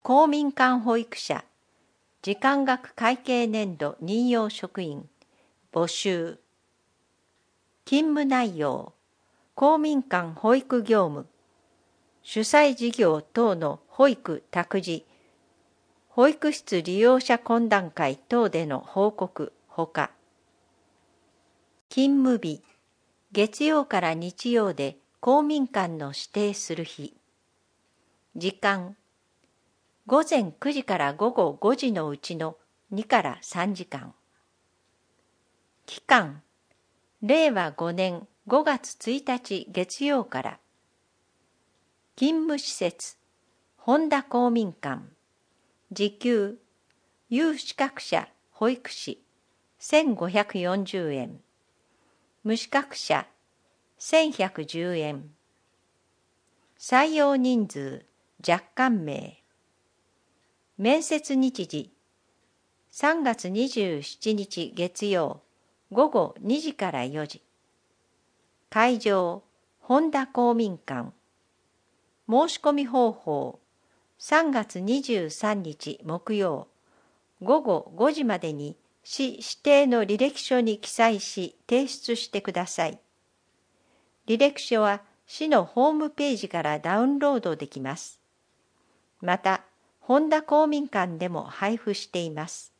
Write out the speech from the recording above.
公民館保育者、時間額会計年度任用職員、募集。勤務内容、公民館保育業務、主催事業等の保育託児、保育室利用者懇談会等での報告ほか、勤務日、月曜から日曜で公民館の指定する日。時間、午前9時から午後5時のうちの2から3時間。期間、令和5年5月1日月曜から。勤務施設、本田公民館。時給、有資格者保育士、1540円。無資格者、1110円。採用人数、若干名。面接日時、3月27日月曜、午後2時から4時。会場、本田公民館。申し込み方法、3月23日木曜、午後5時までに市指定の履歴書に記載し提出してください。履歴書は市のホームページからダウンロードできます。また、本田公民館でも配布しています。